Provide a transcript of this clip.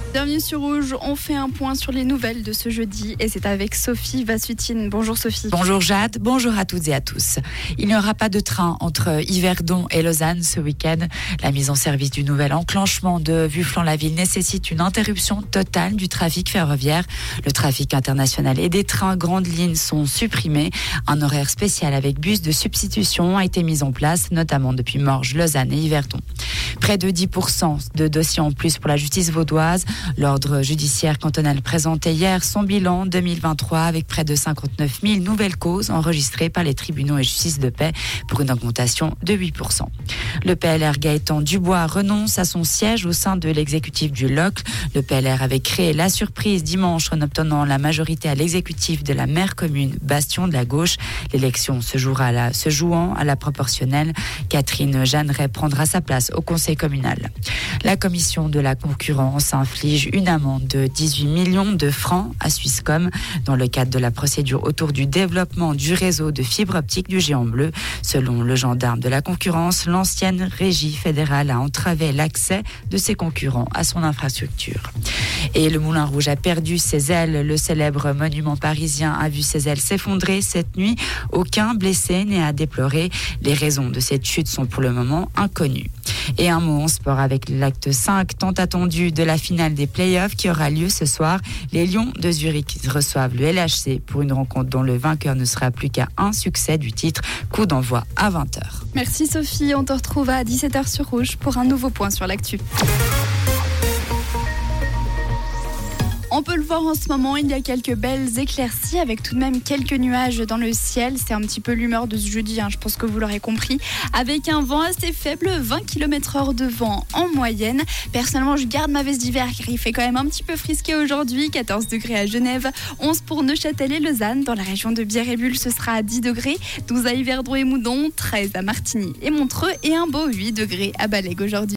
Bienvenue sur Rouge, on fait un point sur les nouvelles de ce jeudi et c'est avec Sophie Vassutine. Bonjour Sophie. Bonjour Jade, bonjour à toutes et à tous. Il n'y aura pas de train entre Yverdon et Lausanne ce week-end. La mise en service du nouvel enclenchement de Vufflans-la-Ville nécessite une interruption totale du trafic ferroviaire. Le trafic international et des trains grandes lignes sont supprimés. Un horaire spécial avec bus de substitution a été mis en place, notamment depuis Morges, Lausanne et Yverdon. Près de 10% de dossiers en plus pour la justice vaudoise. L'ordre judiciaire cantonal présentait hier son bilan 2023 avec près de 59 000 nouvelles causes enregistrées par les tribunaux et justice de paix pour une augmentation de 8%. Le PLR Gaëtan Dubois renonce à son siège au sein de l'exécutif du LOCL. Le PLR avait créé la surprise dimanche en obtenant la majorité à l'exécutif de la maire commune Bastion de la Gauche. L'élection se jouant à la proportionnelle. Catherine Jeanneret prendra sa place au conseil communal. La commission de la concurrence inflige une amende de 18 millions de francs à Swisscom dans le cadre de la procédure autour du développement du réseau de fibre optique du géant bleu. Selon le gendarme de la concurrence, l'ancienne régie fédérale a entravé l'accès de ses concurrents à son infrastructure. Et le Moulin Rouge a perdu ses ailes. Le célèbre monument parisien a vu ses ailes s'effondrer cette nuit. Aucun blessé n'est à déplorer. Les raisons de cette chute sont pour le moment inconnues. Et un mot en sport avec l'acte 5 tant attendu de la finale des playoffs qui aura lieu ce soir. Les Lions de Zurich reçoivent le LHC pour une rencontre dont le vainqueur ne sera plus qu'à un succès du titre. Coup d'envoi à 20h. Merci Sophie, on te retrouve à 17h sur Rouge pour un nouveau point sur l'actu. On peut le voir en ce moment, il y a quelques belles éclaircies avec tout de même quelques nuages dans le ciel. C'est un petit peu l'humeur de ce jeudi, je pense que vous l'aurez compris. Avec un vent assez faible, 20 km/h de vent en moyenne. Personnellement, je garde ma veste d'hiver car il fait quand même un petit peu frisqué aujourd'hui. 14 degrés à Genève, 11 pour Neuchâtel et Lausanne. Dans la région de Bière et Bulle, ce sera à 10 degrés. 12 à Yverdon et Moudon, 13 à Martigny et Montreux et un beau 8 degrés à Balaigues aujourd'hui.